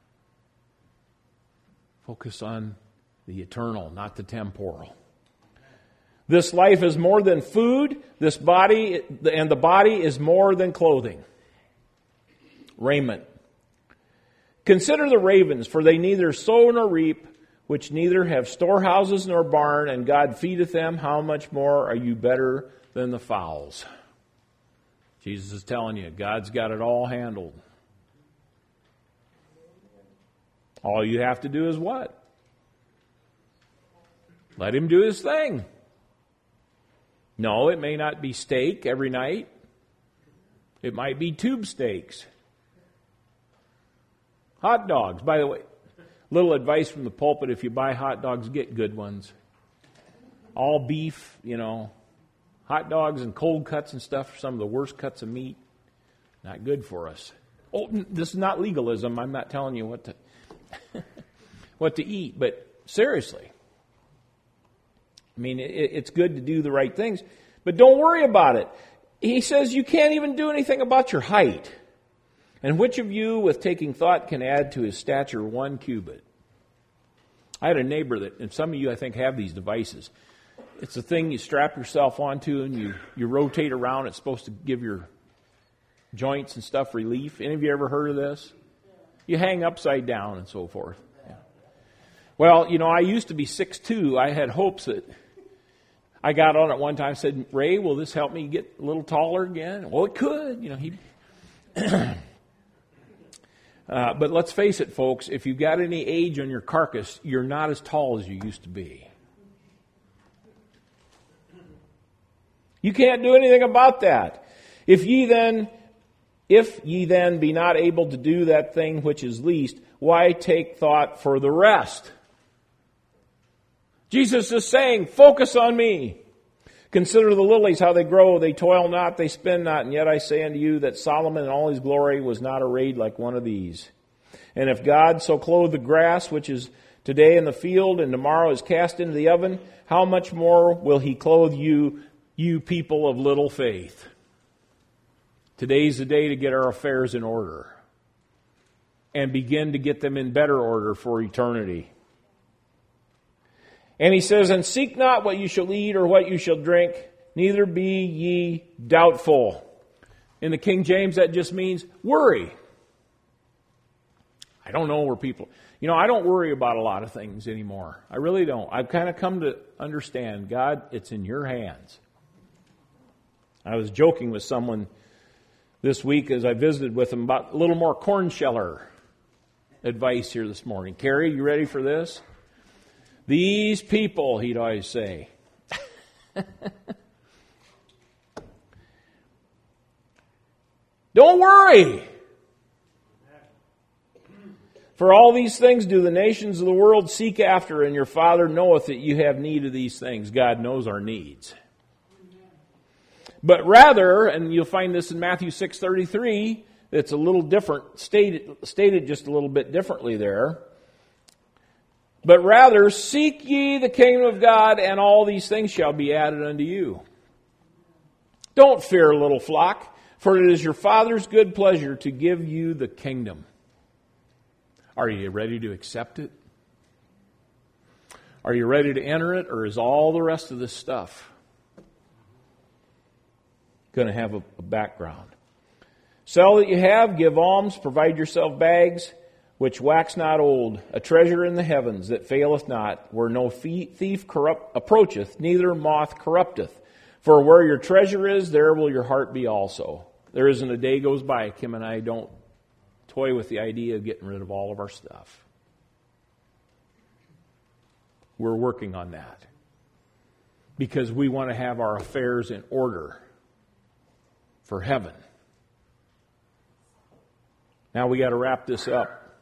Focus on the eternal, not the temporal. This life is more than food. This body, and the body is more than clothing. Raiment. Consider the ravens, for they neither sow nor reap, which neither have storehouses nor barn, and God feedeth them. How much more are you better than the fowls? Jesus is telling you, God's got it all handled. All you have to do is what? Let Him do His thing. No, it may not be steak every night. It might be tube steaks. Hot dogs. By the way, little advice from the pulpit, if you buy hot dogs, get good ones. All beef, hot dogs and cold cuts and stuff are some of the worst cuts of meat. Not good for us. Oh, this is not legalism. I'm not telling you what to what to eat, but seriously. I mean, it's good to do the right things, but don't worry about it. He says you can't even do anything about your height. And which of you, with taking thought, can add to his stature 1 cubit? I had a neighbor that, and some of you I think have these devices. It's a thing you strap yourself onto and you rotate around. It's supposed to give your joints and stuff relief. Any of you ever heard of this? You hang upside down and so forth. Yeah. Well, I used to be 6'2". I had hopes that I got on it one time and said, Ray, will this help me get a little taller again? Well, it could. But let's face it, folks, if you've got any age on your carcass, you're not as tall as you used to be. You can't do anything about that. If ye then be not able to do that thing which is least, why take thought for the rest? Jesus is saying, focus on me. Consider the lilies, how they grow. They toil not, they spin not. And yet I say unto you that Solomon in all his glory was not arrayed like one of these. And if God so clothe the grass, which is today in the field and tomorrow is cast into the oven, how much more will he clothe you, you people of little faith? Today's the day to get our affairs in order and begin to get them in better order for eternity. And he says, and seek not what you shall eat or what you shall drink, neither be ye doubtful. In the King James, that just means worry. I don't know where people... I don't worry about a lot of things anymore. I really don't. I've kind of come to understand, God, it's in your hands. I was joking with someone this week as I visited with them about a little more corn sheller advice here this morning. Carrie, you ready for this? These people, he'd always say. Don't worry. For all these things do the nations of the world seek after, and your Father knoweth that you have need of these things. God knows our needs. But rather, and you'll find this in Matthew 6:33, it's a little different, stated just a little bit differently there. But rather, seek ye the kingdom of God, and all these things shall be added unto you. Don't fear, little flock, for it is your Father's good pleasure to give you the kingdom. Are you ready to accept it? Are you ready to enter it, or is all the rest of this stuff going to have a background? Sell that you have, give alms, provide yourself bags, which wax not old, a treasure in the heavens that faileth not, where no thief approacheth, neither moth corrupteth. For where your treasure is, there will your heart be also. There isn't a day goes by, Kim and I don't toy with the idea of getting rid of all of our stuff. We're working on that because we want to have our affairs in order for heaven. Now we got to wrap this up.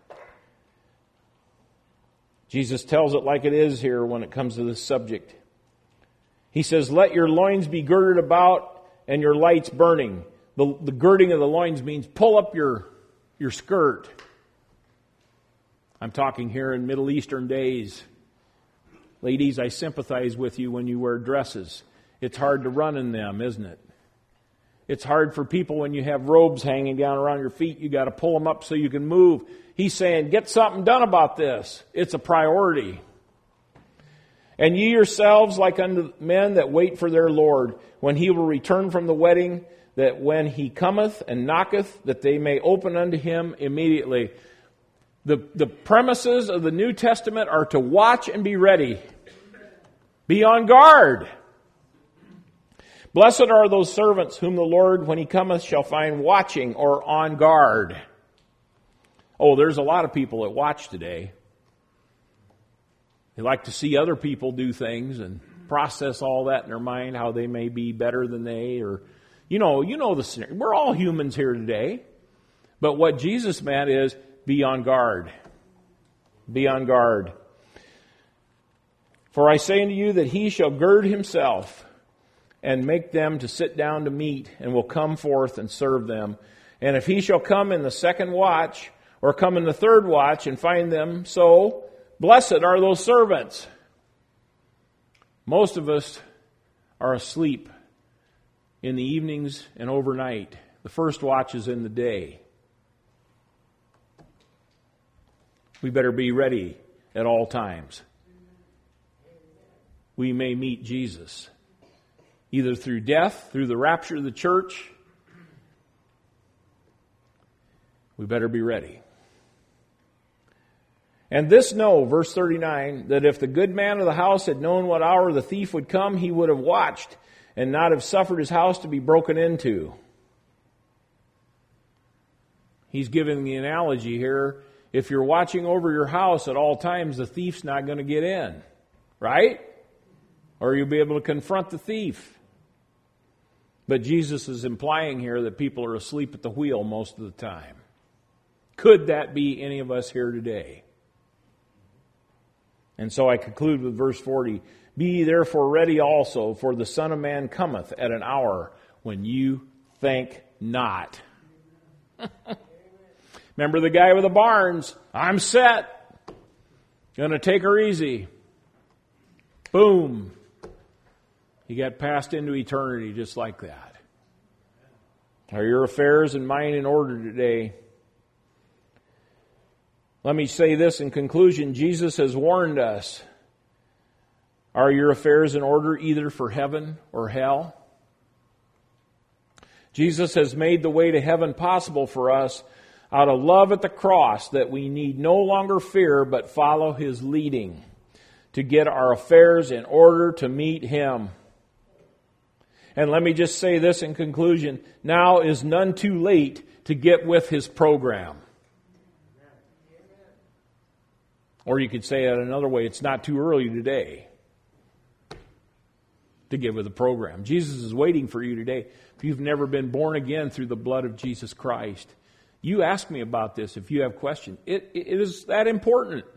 Jesus tells it like it is here when it comes to this subject. He says, let your loins be girded about and your lights burning. The girding of the loins means pull up your skirt. I'm talking here in Middle Eastern days. Ladies, I sympathize with you when you wear dresses. It's hard to run in them, isn't it? It's hard for people when you have robes hanging down around your feet. You got to pull them up so you can move. He's saying, get something done about this. It's a priority. And ye yourselves like unto men that wait for their Lord, when he will return from the wedding, that when he cometh and knocketh, that they may open unto him immediately. The premises of the New Testament are to watch and be ready. Be on guard. Blessed are those servants whom the Lord, when he cometh, shall find watching or on guard. Oh, there's a lot of people that watch today. They like to see other people do things and process all that in their mind, how they may be better than they, or you know the scenario. We're all humans here today. But what Jesus meant is be on guard. Be on guard. For I say unto you that he shall gird himself and make them to sit down to meat, and will come forth and serve them. And if he shall come in the second watch, or come in the third watch, and find them so, blessed are those servants. Most of us are asleep in the evenings and overnight. The first watch is in the day. We better be ready at all times. We may meet Jesus, either through death, through the rapture of the church. We better be ready. And this know, verse 39, that if the good man of the house had known what hour the thief would come, he would have watched and not have suffered his house to be broken into. He's giving the analogy here. If you're watching over your house at all times, the thief's not going to get in. Right? Or you'll be able to confront the thief. But Jesus is implying here that people are asleep at the wheel most of the time. Could that be any of us here today? And so I conclude with verse 40. Be ye therefore ready also, for the Son of Man cometh at an hour when you think not. Remember the guy with the barns? I'm set. Gonna take her easy. Boom. He got passed into eternity just like that. Are your affairs and mine in order today? Let me say this in conclusion. Jesus has warned us. Are your affairs in order either for heaven or hell? Jesus has made the way to heaven possible for us out of love at the cross, that we need no longer fear but follow His leading to get our affairs in order to meet Him. And let me just say this in conclusion. Now is none too late to get with His program. Or you could say it another way, it's not too early today to get with the program. Jesus is waiting for you today. If you've never been born again through the blood of Jesus Christ, you ask me about this if you have questions. It is that important.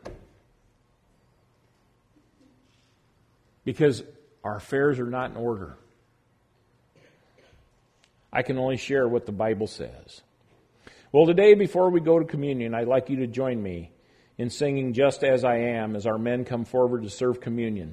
Because our affairs are not in order. I can only share what the Bible says. Well, today, before we go to communion, I'd like you to join me in singing Just As I Am as our men come forward to serve communion.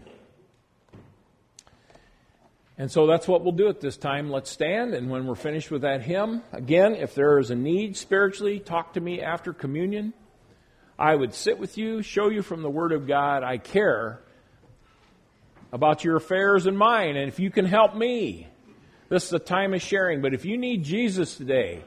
And so that's what we'll do at this time. Let's stand, and when we're finished with that hymn, again, if there is a need spiritually, talk to me after communion. I would sit with you, show you from the Word of God. I care about your affairs and mine, and if you can help me, this is a time of sharing. But if you need Jesus today,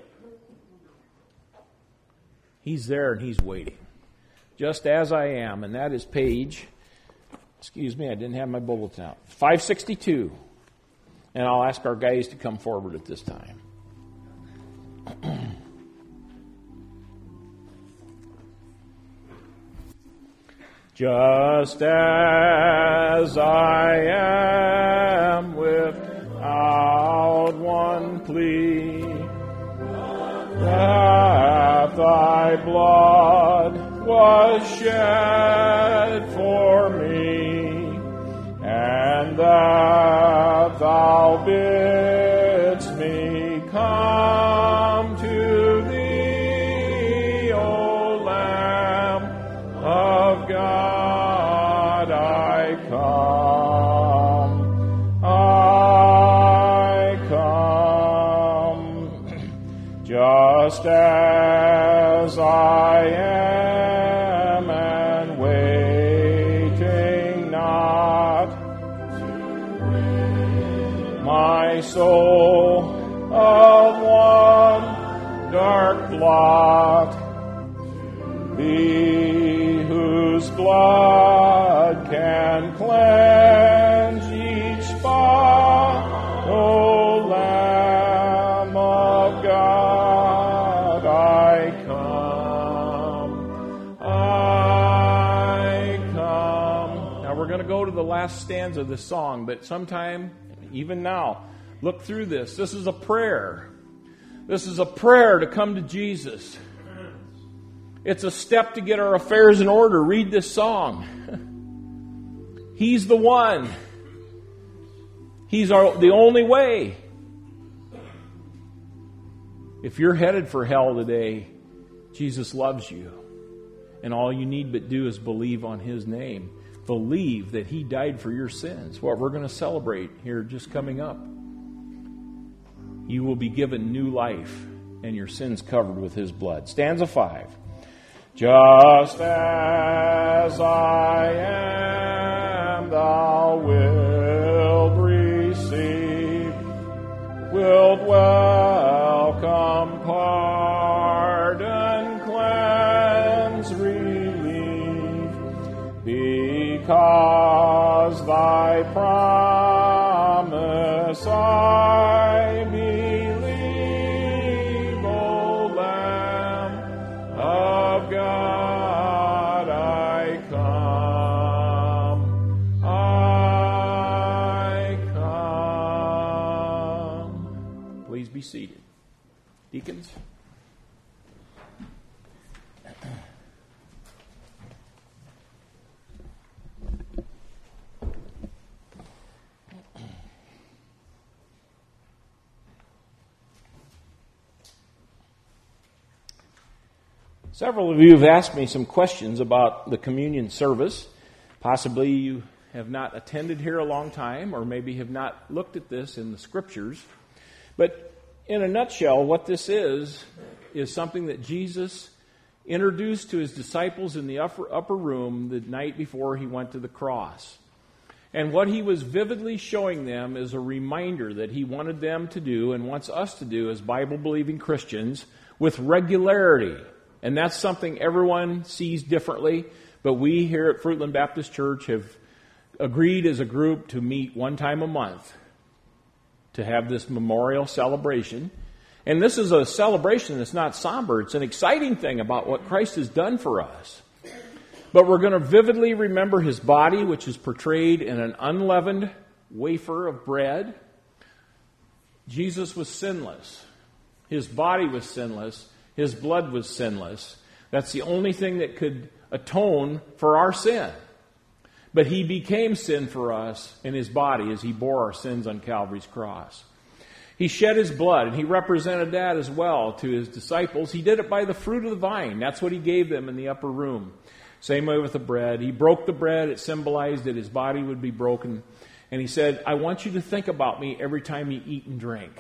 He's there and He's waiting. Just As I Am, and that is page, I didn't have my bulletin out, 562. And I'll ask our guys to come forward at this time. Just as I am without one plea, that thy blood was shed for me, and that thou bidst me come to thee, O Lamb of God, I come, just as I am, and waiting not my soul of one dark blot, Thee whose blood can cleanse each spot, O Lamb of God, I come. Now we're going to go to the last stanza of this song, but sometime, even now, look through this. This is a prayer. This is a prayer to come to Jesus. It's a step to get our affairs in order. Read this song. He's the one. He's the only way. If you're headed for hell today, Jesus loves you. And all you need but do is believe on His name. Believe that He died for your sins. What we're going to celebrate here just coming up. You will be given new life and your sins covered with His blood. Stanza 5. Just as I am, thou wilt receive, wilt welcome, pardon, cleanse, relieve, because thy promise I believe, O Lamb of God, I come. Please be seated. Deacons? Several of you have asked me some questions about the communion service. Possibly you have not attended here a long time, or maybe have not looked at this in the Scriptures. But in a nutshell, what this is something that Jesus introduced to His disciples in the upper room the night before He went to the cross. And what He was vividly showing them is a reminder that He wanted them to do and wants us to do as Bible-believing Christians with regularity. And that's something everyone sees differently, but we here at Fruitland Baptist Church have agreed as a group to meet one time a month to have this memorial celebration. And this is a celebration that's not somber. It's an exciting thing about what Christ has done for us. But we're going to vividly remember His body, which is portrayed in an unleavened wafer of bread. Jesus was sinless. His body was sinless. His blood was sinless. That's the only thing that could atone for our sin. But He became sin for us in His body as He bore our sins on Calvary's cross. He shed His blood, and He represented that as well to His disciples. He did it by the fruit of the vine. That's what He gave them in the upper room. Same way with the bread. He broke the bread. It symbolized that His body would be broken. And He said, I want you to think about me every time you eat and drink.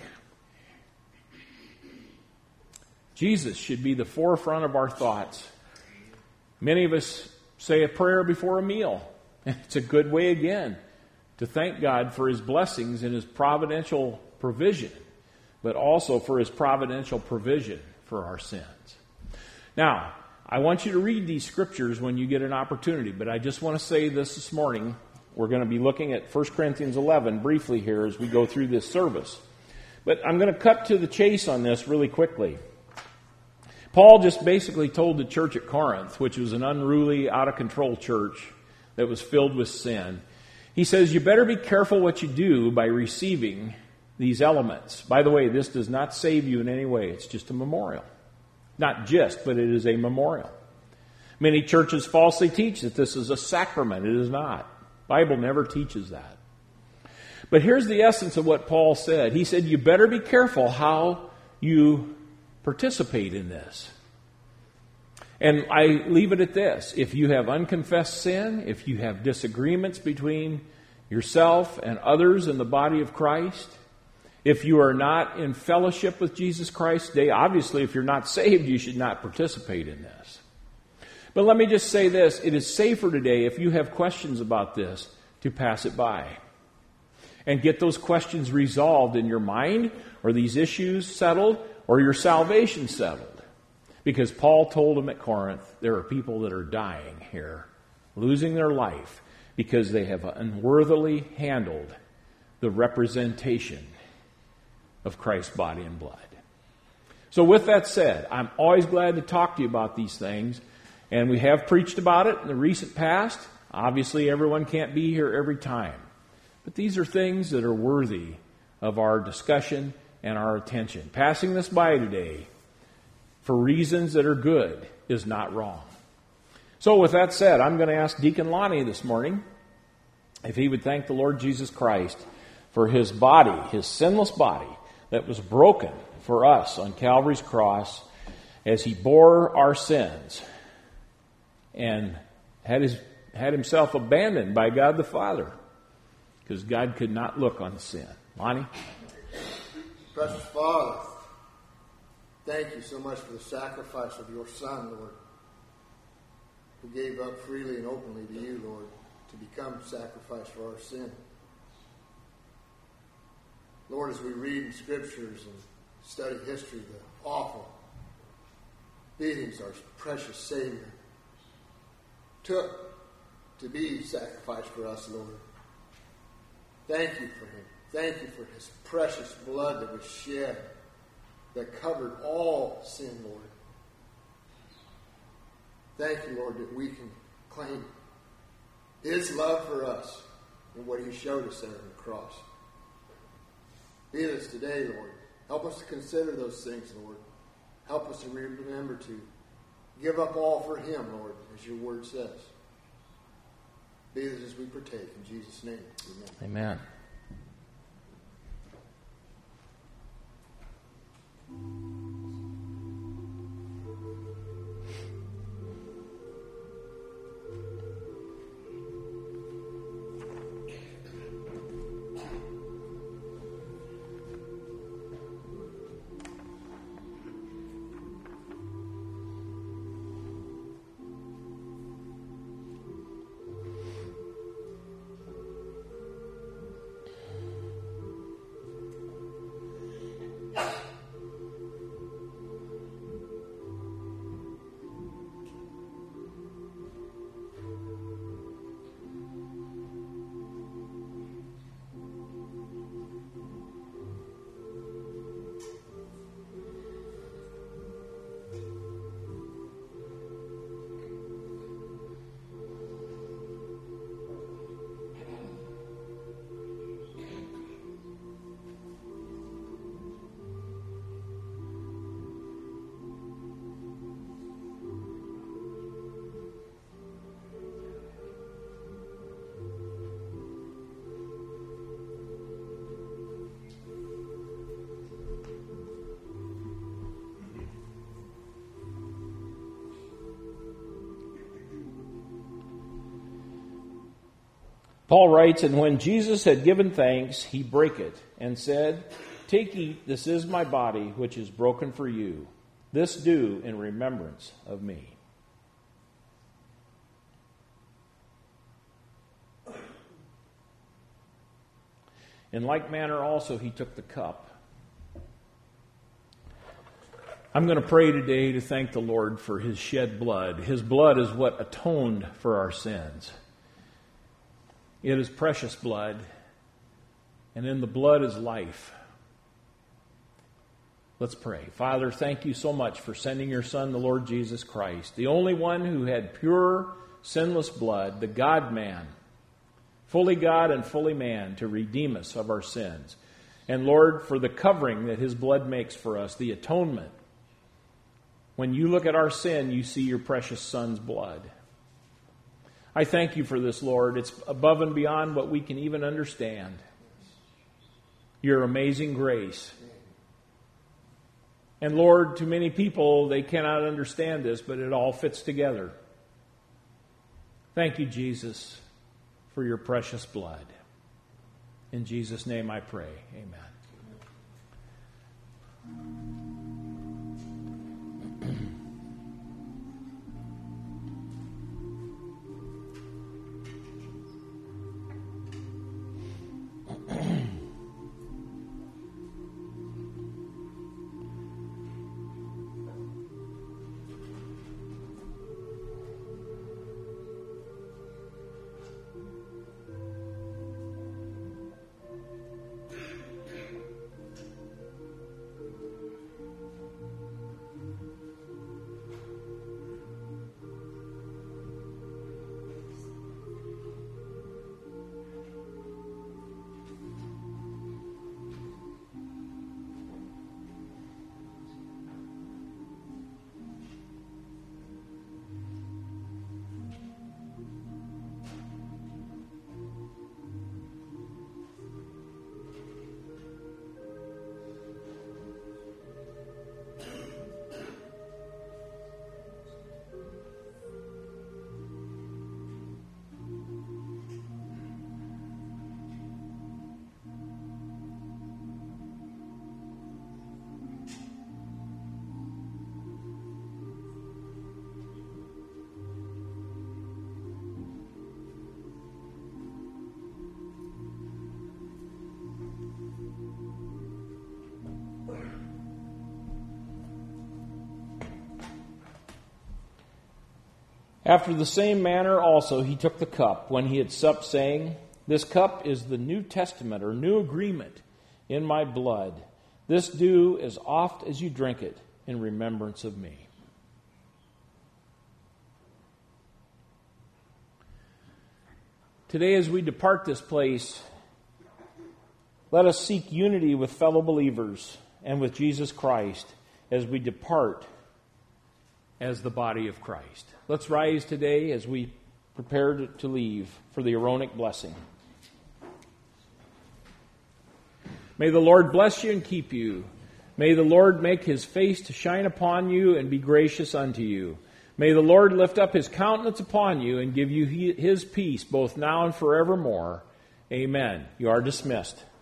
Jesus should be the forefront of our thoughts. Many of us say a prayer before a meal. It's a good way, again, to thank God for His blessings and His providential provision, but also for His providential provision for our sins. Now, I want you to read these scriptures when you get an opportunity, but I just want to say this morning. We're going to be looking at 1 Corinthians 11 briefly here as we go through this service. But I'm going to cut to the chase on this really quickly. Paul just basically told the church at Corinth, which was an unruly, out-of-control church that was filled with sin, he says, you better be careful what you do by receiving these elements. By the way, this does not save you in any way. It's just a memorial. Not just, but it is a memorial. Many churches falsely teach that this is a sacrament. It is not. The Bible never teaches that. But here's the essence of what Paul said. He said, you better be careful how you participate in this. And I leave it at this. If you have unconfessed sin, if you have disagreements between yourself and others in the body of Christ, if you are not in fellowship with Jesus Christ today, obviously if you're not saved, you should not participate in this. But let me just say this. It is safer today, if you have questions about this, to pass it by and get those questions resolved in your mind, or these issues settled, or your salvation settled. Because Paul told them at Corinth, there are people that are dying here, losing their life, because they have unworthily handled the representation of Christ's body and blood. So with that said, I'm always glad to talk to you about these things, and we have preached about it in the recent past. Obviously, everyone can't be here every time. But these are things that are worthy of our discussion and our attention. Passing this by today for reasons that are good is not wrong. So with that said, I'm going to ask Deacon Lonnie this morning if he would thank the Lord Jesus Christ for His body, His sinless body, that was broken for us on Calvary's cross as he bore our sins and had himself abandoned by God the Father because God could not look on sin. Lonnie? Precious Father, thank you so much for the sacrifice of your Son, Lord, who gave up freely and openly to you, Lord, to become sacrifice for our sin. Lord, as we read in Scriptures and study history, the awful beatings our precious Savior took to be sacrificed for us, Lord. Thank you for him. Thank you for his precious blood that was shed, that covered all sin, Lord. Thank you, Lord, that we can claim his love for us and what he showed us there on the cross. Be with us today, Lord. Help us to consider those things, Lord. Help us to remember to give up all for him, Lord, as your word says. Be with us as we partake. In Jesus' name, amen. Amen. Paul writes, "And when Jesus had given thanks, he brake it and said, 'Take, eat, this is my body, which is broken for you. This do in remembrance of me.'" In like manner also he took the cup. I'm going to pray today to thank the Lord for his shed blood. His blood is what atoned for our sins. It is precious blood, and in the blood is life. Let's pray. Father, thank you so much for sending your Son, the Lord Jesus Christ, the only one who had pure, sinless blood, the God-man, fully God and fully man, to redeem us of our sins. And Lord, for the covering that his blood makes for us, the atonement. When you look at our sin, you see your precious Son's blood. I thank you for this, Lord. It's above and beyond what we can even understand. Your amazing grace. And Lord, to many people, they cannot understand this, but it all fits together. Thank you, Jesus, for your precious blood. In Jesus' name I pray. Amen. After the same manner also he took the cup when he had supped, saying, This cup is the New Testament, or new agreement, in my blood. This do as oft as you drink it in remembrance of me. Today, as we depart this place, let us seek unity with fellow believers and with Jesus Christ as we depart as the body of Christ. Let's rise today as we prepare to leave for the Aaronic blessing. May the Lord bless you and keep you. May the Lord make his face to shine upon you and be gracious unto you. May the Lord lift up his countenance upon you and give you his peace both now and forevermore. Amen. You are dismissed.